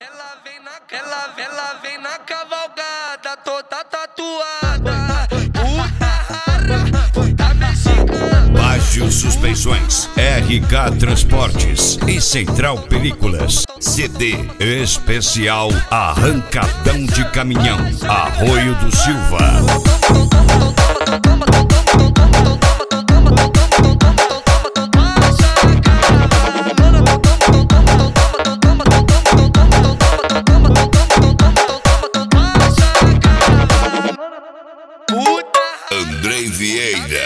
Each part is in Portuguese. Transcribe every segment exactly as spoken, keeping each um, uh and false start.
Ela vem na, ela, ela vem na cavalgada, toda tatuada. Puta rara, puta mexicana. Baixo Suspensões, R K Transportes e Central Películas. C D especial Arrancadão de Caminhão, Arroio do Silva. Andrei Vieira.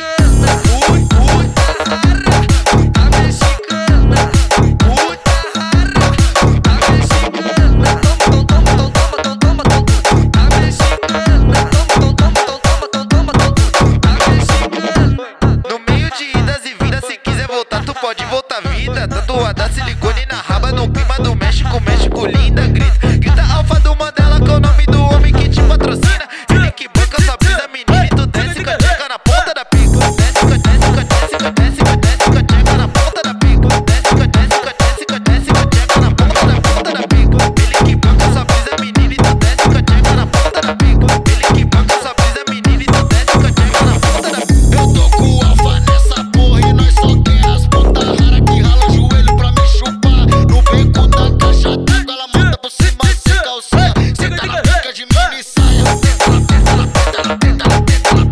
No meio de idas e vindas, se quiser voltar, tu pode voltar vida. Tatuada silicone na raba, no clima do México, México linda. Grita, grita alfa do Mandela, que é o nome do homem que te patrocina. Ele que banca sua brisa, menina, e tu desce com a tcheca na ponta da pica. Desce com a desce com a desce com a desce com a desce com a tcheca na ponta da pica. Desce com a desce com a desce com a desce com a tcheca na ponta da ponta da pica. Ele que banca sua brisa, menina, e tu desce com a tcheca na ponta da pica. Ele que banca sua brisa, menina, e tu desce com a tcheca na ponta da pica. Eu tô com o alfa nessa porra e nós só quer as puta rara que rala o joelho pra me chupar. No beco da caixa d'água ela monta por cima sem calcinha. Senta na pica de mini saia. Tenta na tenta na tenta na tenta na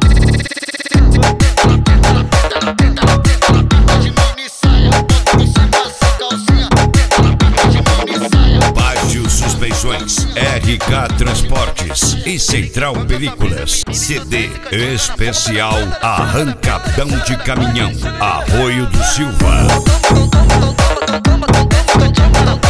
tenta na tenta na tenta na tenta na pica de mini saia. Monta por cima sem calcinha. Tenta na pica de mini saia. Baixo Suspensões, R K Transportes e Central Películas. C D especial Arrancadão de Caminhão, Arroio do Silva. Desce com a tcheca na